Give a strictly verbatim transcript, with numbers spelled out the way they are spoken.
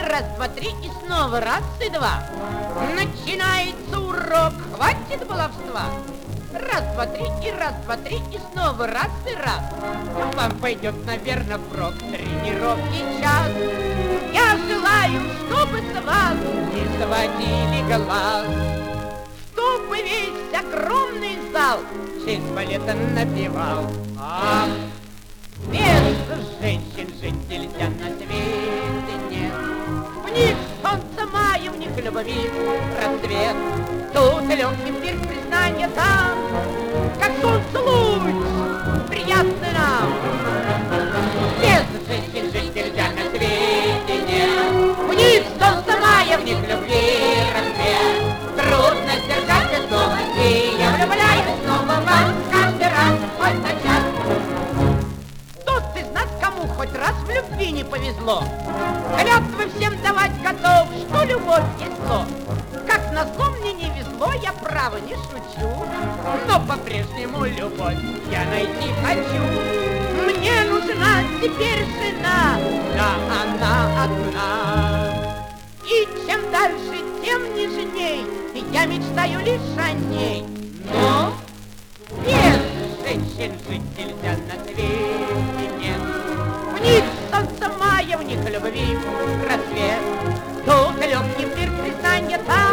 Раз, два, три и снова раз и два. Начинается урок, хватит баловства. Раз, два, три и раз, два, три и снова раз и раз. Вам пойдет, наверное, впрок тренировки час. Я желаю, чтобы с вас не сводили глаз, чтобы весь огромный зал честь балета напевал. Ах, без женщин жить нельзя на свете нет. В них солнце мая, в них любви рассвет. Тут легкий вверх признания там, как солнце луч, приятный нам. Без женщин жить нельзя на свете нет. В них солнце мая, в них любви рассвет. Трудно сдержать снова, и я влюбляюсь снова в вас каждый раз, хоть на час. Тот из нас, кому хоть раз в любви не повезло, клятвы всем давать готов, что любовь есть зло. Как назло мне не везло, я право не шучу, но по-прежнему любовь я найти хочу. Мне нужна теперь жена, да она одна. И чем дальше, тем нежней, я мечтаю лишь о ней. Но без женщин жить нельзя на свете нет. В них солнце мая, в них любви рассвет. Тут легкий мир признания там,